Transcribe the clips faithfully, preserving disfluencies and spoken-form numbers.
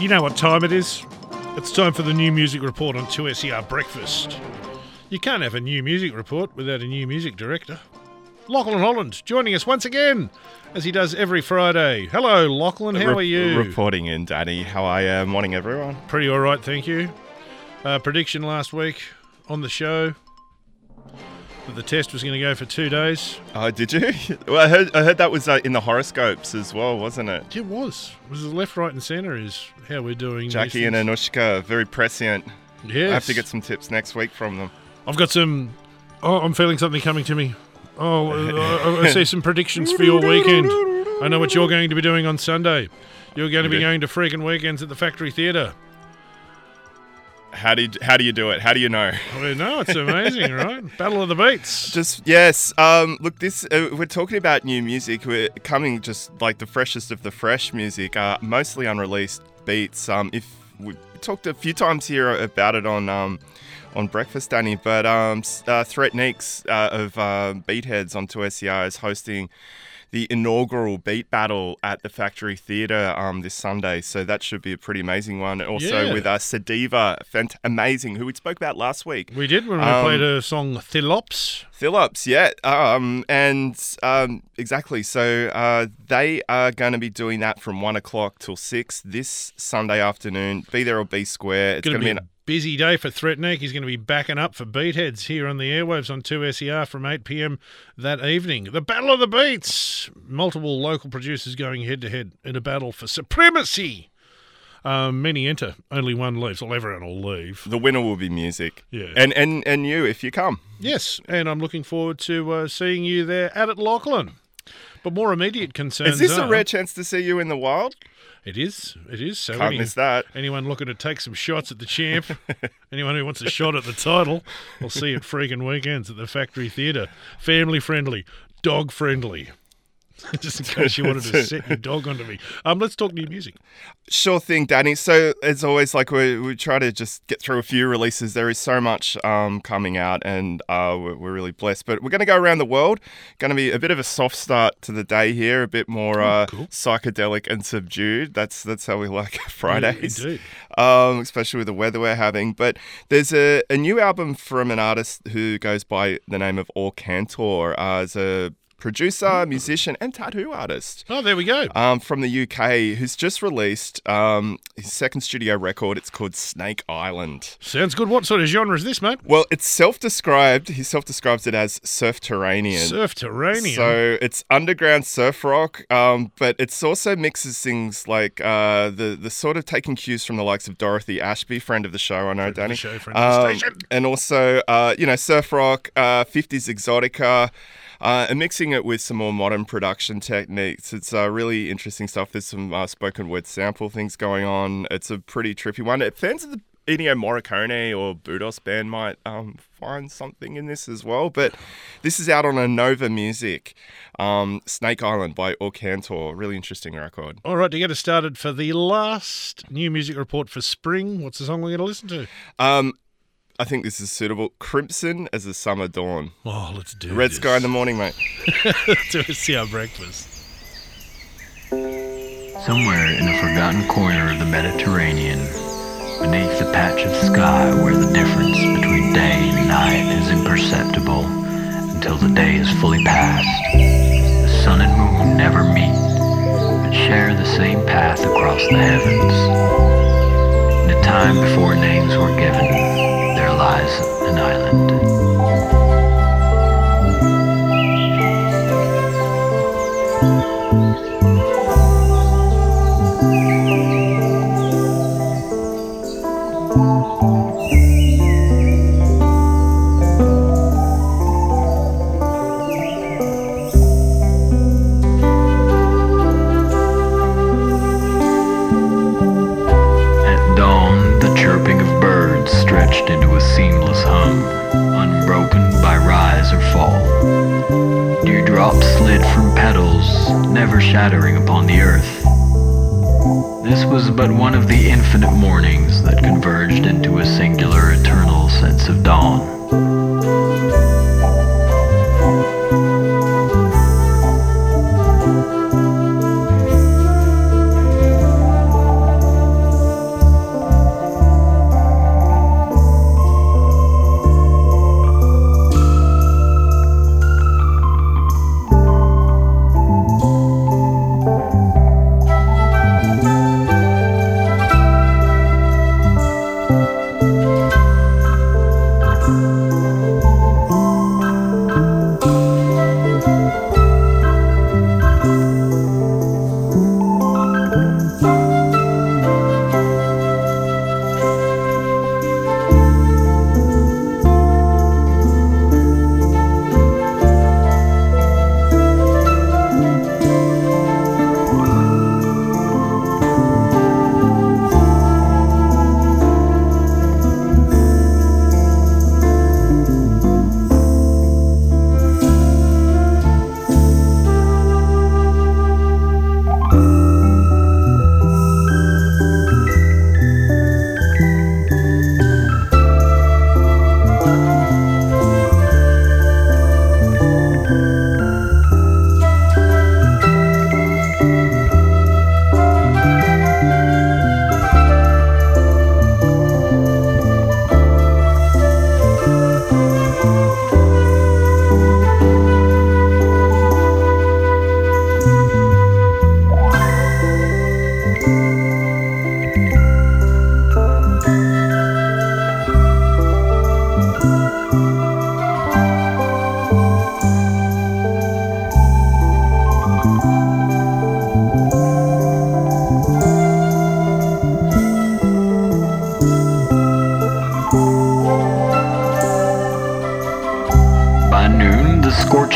You know what time it is? It's time for the New Music Report on two S E R Breakfast. You can't have a new music report without a new music director. Lachlan Holland joining us once again, as he does every Friday. Hello, Lachlan. How Re- are you? Reporting in, Danny. How are you? Morning, everyone. Pretty all right, thank you. Uh, prediction last week on the show that the test was going to go for two days. Oh, did you? Well, I heard, I heard that was uh, in the horoscopes as well, wasn't it? It was. It was left, right and centre is how we're doing. Jackie and Anushka, very prescient. Yes. I have to get some tips next week from them. I've got some... Oh, I'm feeling something coming to me. Oh, uh, I see some predictions for your weekend. I know what you're going to be doing on Sunday. You're going to be going to freaking weekends at the Factory Theatre. How do you, how do you do it? How do you know? I know, it's amazing, right? Battle of the Beats. Just yes. Um, look, this uh, we're talking about new music. We're coming just like the freshest of the fresh music, uh, mostly unreleased beats. Um, if we talked a few times here about it on um, on Breakfast, Danny, but um, uh, Threatniks uh, of uh, Beatheads on two S E R is hosting the inaugural beat battle at the Factory Theatre um, this Sunday, so that should be a pretty amazing one. Also Yeah. with uh, Sadiva, fant- amazing, who we spoke about last week. We did when we Um, played a song, Thilops. Phillips, yeah, um, and um, exactly. So uh, they are going to be doing that from one o'clock till six this Sunday afternoon. Be there or be square. It's Going going to to be be a busy day for Threatnik. He's going to be backing up for Beatheads here on the airwaves on two S E R from eight p.m. that evening. The Battle of the Beats. Multiple local producers going head-to-head in a battle for supremacy. Um, many enter, only one leaves. Well, everyone will leave. the winner will be music. Yeah. and and and you if you come. Yes, and I'm looking forward to uh, seeing you there out at Lachlan. But more immediate concerns Is this are... a rare chance to see you in the wild? It is, it is. So Can't any- miss that. anyone looking to take some shots at the champ, anyone who wants a shot at the title, we'll see you at freaking weekends at the Factory Theatre. Family friendly, dog friendly. Just in case you wanted to set your dog onto me. Um, let's talk new music. Sure thing, Danny. So as always, like we we try to just get through a few releases. There is so much um, coming out, and uh, we're, we're really blessed. But we're going to go around the world. Going to be a bit of a soft start to the day here, a bit more uh, cool. psychedelic and subdued. That's that's how we like Fridays, Indeed. um, especially with the weather we're having. But there's a, a new album from an artist who goes by the name of Or Cantor uh, as a producer, musician, and tattoo artist. Oh, there we go. Um, from the U K, who's just released um, his second studio record. It's called Snake Island. Sounds good. What sort of genre is this, mate? Well, it's self-described. He self-describes it as surf-terranean. Surf-terranean. So it's underground surf rock, um, but it's also mixes things like uh, the the sort of taking cues from the likes of Dorothy Ashby, friend of the show, I know, Friend of the Danny. show, friend of the Um, station. and also, uh, you know, surf rock, uh, fifties exotica. Uh, and mixing it with some more modern production techniques. It's uh, really interesting stuff. There's some uh, spoken word sample things going on. It's a pretty trippy one. Fans of the Ennio Morricone or Budos band might um, find something in this as well. But this is out on a Nova Music. Um, Snake Island by Or Cantor. Really interesting record. All right, to get us started for the last new music report for spring, what's the song we're going to listen to? Um, I think this is suitable. Crimson as a Summer Dawn. Oh, let's do Red this. Sky in the morning, mate. To see our breakfast. Somewhere in a forgotten corner of the Mediterranean, beneath the patch of sky where the difference between day and night is imperceptible until the day is fully past, the sun and moon never meet, but share the same path across the heavens. In a time before names were given, there lies an island. Stretched into a seamless hum, unbroken by rise or fall. Dewdrops slid from petals, never shattering upon the earth. This was but one of the infinite mornings that converged into a singular eternal sense of dawn.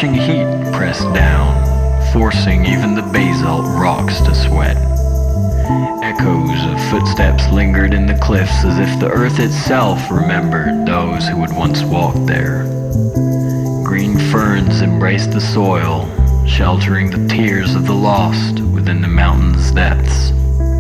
scorching heat pressed down, forcing even the basalt rocks to sweat. Echoes of footsteps lingered in the cliffs as if the earth itself remembered those who had once walked there. Green ferns embraced the soil, sheltering the tears of the lost within the mountain's depths.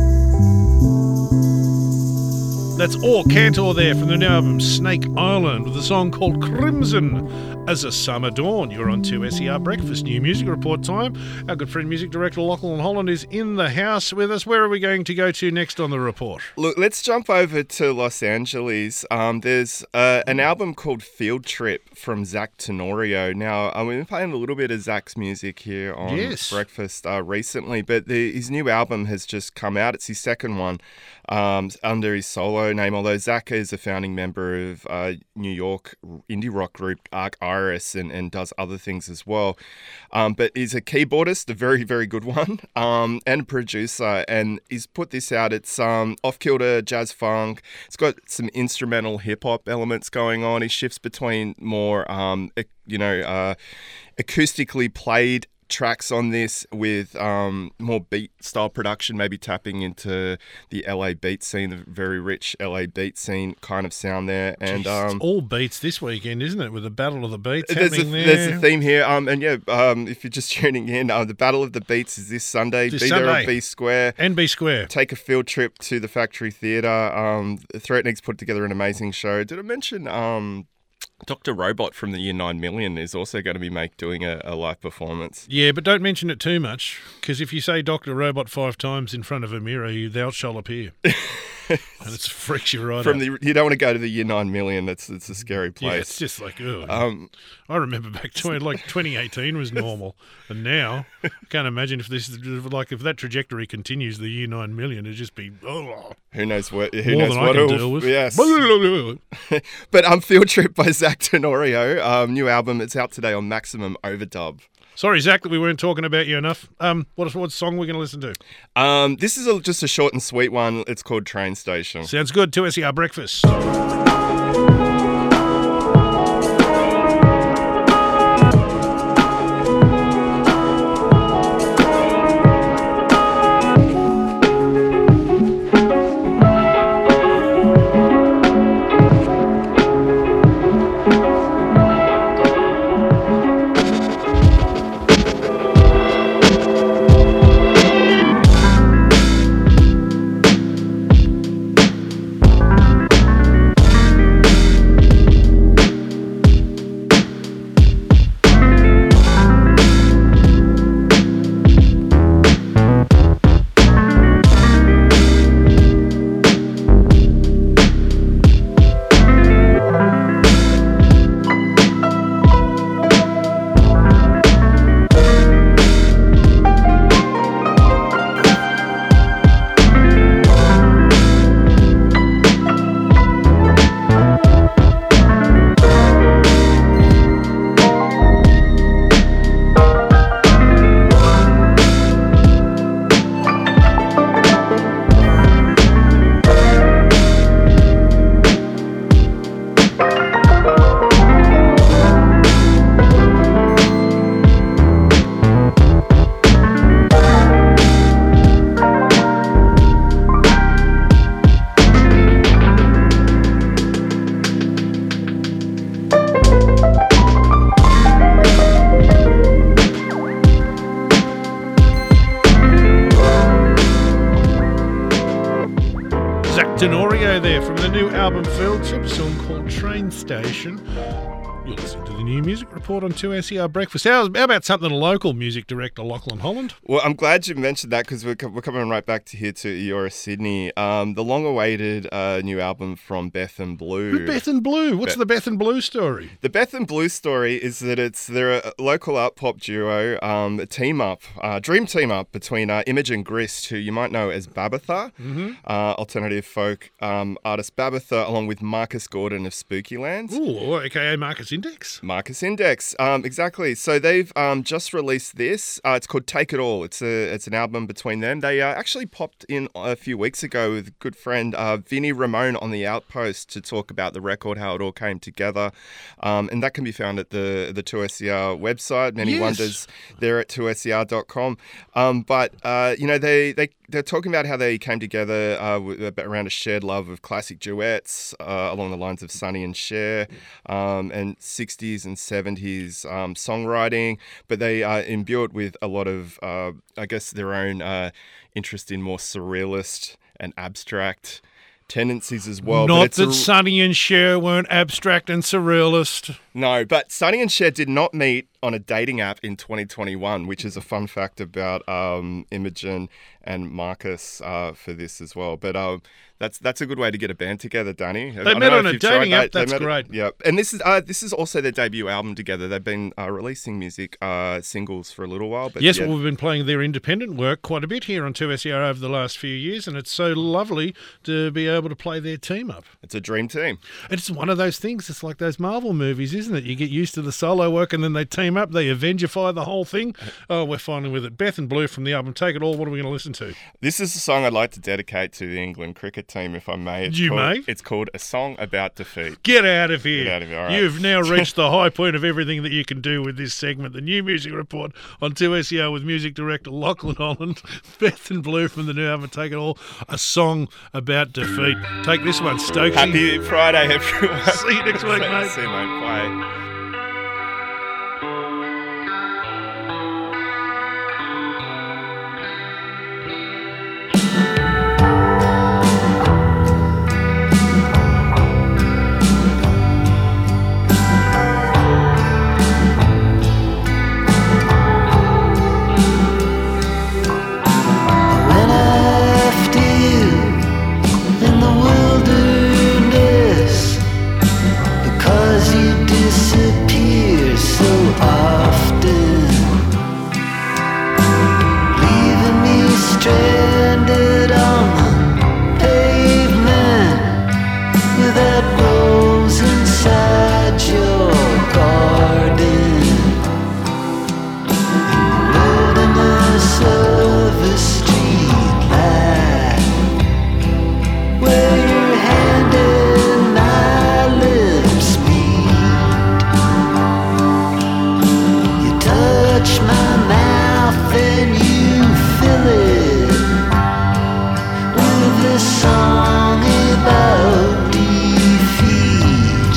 That's Or Cantor there from the new album Snake Island with a song called Crimson as a Summer Dawn. You're on two S E R Breakfast, new music report time. Our good friend music director Lachlan Holland is in the house with us. Where are we going to go to next on the report? Look, let's jump over to Los Angeles. Um, there's uh, an album called Field Trip from Zach Tenorio. Now, uh, we've been playing a little bit of Zach's music here on yes. Breakfast uh, recently, but the, his new album has just come out. It's his second one um, under his solo name, although Zach is a founding member of uh, New York indie rock group Arc Iris and, and does other things as well. Um, but he's a keyboardist, a very, very good one, um, and a producer, and he's put this out. It's um, off-kilter jazz funk. It's got some instrumental hip-hop elements going on. He shifts between more, um, you know, uh, acoustically played tracks on this with um, more beat style production, maybe tapping into the L A beat scene, the very rich L A beat scene kind of sound there. And Jeez, um, it's all beats this weekend, isn't it? With the Battle of the Beats there's a, happening there. there's a theme here. Um, and yeah, um, if you're just tuning in, uh, the Battle of the Beats is this Sunday. This Be Sunday. there at B Square. And B Square. Take a field trip to the Factory Theatre. Um, Threatnik's put together an amazing show. Did I mention um, Doctor Robot from the Year nine million is also going to be make doing a, a live performance. Yeah, but don't mention it too much, because if you say Doctor Robot five times in front of a mirror, you, thou shall appear. And it freaks you right From up. the, you don't want to go to the Year nine million. That's it's a scary place. Yeah, it's just like, ugh. Um, I remember back to like twenty eighteen was normal, and now I can't imagine if this is like if that trajectory continues, the year nine million it'd just be oh, who knows what? Who more knows than what? I can it'll- deal with. Yes. Yes. But um, Field Trip by Zach Tenorio, um, new album. It's out today on Maximum Overdub. Sorry, Zach, that we weren't talking about you enough. Um, what what song we're going to listen to? Um, this is a, just a short and sweet one. It's called Train Station. Sounds good. two S E R Breakfast. Tenorio there from the new album Field Trip, a song called Train Station. You're listening to the new music report on two S E R Breakfast. How, how about something local, music director Lachlan Holland? Well, I'm glad you mentioned that because we're, co- we're coming right back to here to Eora, Sydney. Um, the long-awaited uh, new album from Beth and Blue. Who Beth and Blue? What's Be- the Beth and Blue story? The Beth and Blue story is that it's they're a local art pop duo, um, a team up, uh, dream team up between uh, Imogen Grist, who you might know as Babatha, Mm-hmm. uh, alternative folk um, artist Babatha, along with Marcus Gordon of Spookyland. Ooh, a k a. Marcus Index? Marcus Index, um, exactly. So they've um, just released this. Uh, it's called Take It All. It's a it's an album between them. They uh, actually popped in a few weeks ago with a good friend uh, Vinny Ramone on the Outpost to talk about the record, how it all came together, um, and that can be found at the the two S E R website. Many Yes. Wonders there at two S E R dot com. Um, but uh, you know they they they're talking about how they came together uh, with, around a shared love of classic duets uh, along the lines of Sonny and Cher, um, and sixties and seventies um, songwriting, but they uh, imbue it with a lot of, uh, I guess, their own uh, interest in more surrealist and abstract tendencies as well. But Not it's that a- Sonny and Cher weren't abstract and surrealist. No, but Sonny and Cher did not meet on a dating app in twenty twenty-one, which is a fun fact about um, Imogen and Marcus uh, for this as well. But um, that's that's a good way to get a band together, Danny. I don't met know on if a you've tried dating that. app, They that's met- great. Yeah, and this is uh, this is also their debut album together. They've been uh, releasing music uh, singles for a little while. But Yes, yeah, well, we've been playing their independent work quite a bit here on two S E R over the last few years, and it's so lovely to be able to play their team up. it's a dream team. It's one of those things, it's like those Marvel movies, isn't it? You get used to the solo work and then they team up, they Avengify the whole thing. Oh, we're finally with it. Beth and Blue from the album Take It All, what are we going to listen to? This is a song I'd like to dedicate to the England cricket team, if I may. It's You called, may. It's called A Song About Defeat. Get out of here. Get out of here, all right. You've now reached the high point of everything that you can do with this segment. The New Music Report on two S E R with music director Lachlan Holland, Beth and Blue from the new album Take It All, a song about defeat. Take this one, Stokesy. Happy Friday, everyone. See you next week, mate. See you, mate. Bye. When after you in the wilderness, because you disappear so often, leaving me stranded on the pavement without rose inside your garden. Wilderness of a street light, where your hand and my lips meet. You touch my mouth and you fill it with a song about defeat.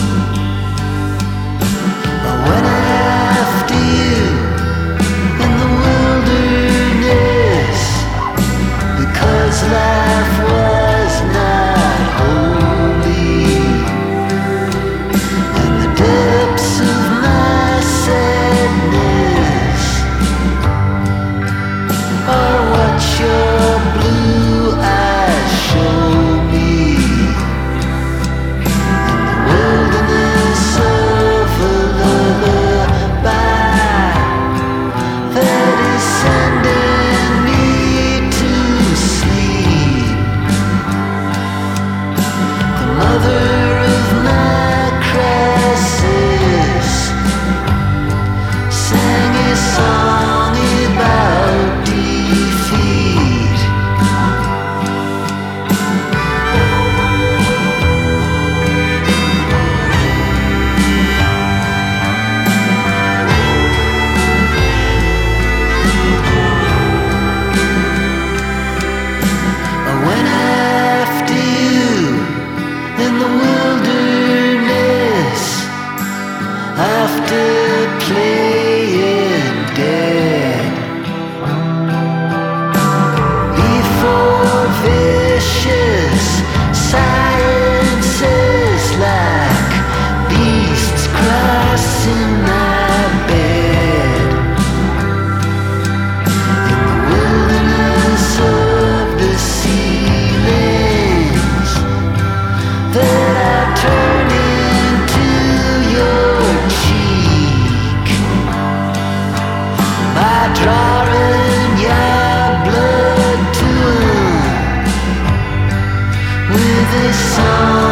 When after you in the wilderness, because life was not holy, and the depths of my sadness are what your blue eyes show me. In the wilderness of a lullaby that is sending me to sleep, the mother of my crisis sang a song about defeat. When after you in the wilderness, after playing dead, before vicious silences like beasts crossing my bed. In the wilderness of the ceilings that I turn into your cheek, by drawing your blood to 'em with a song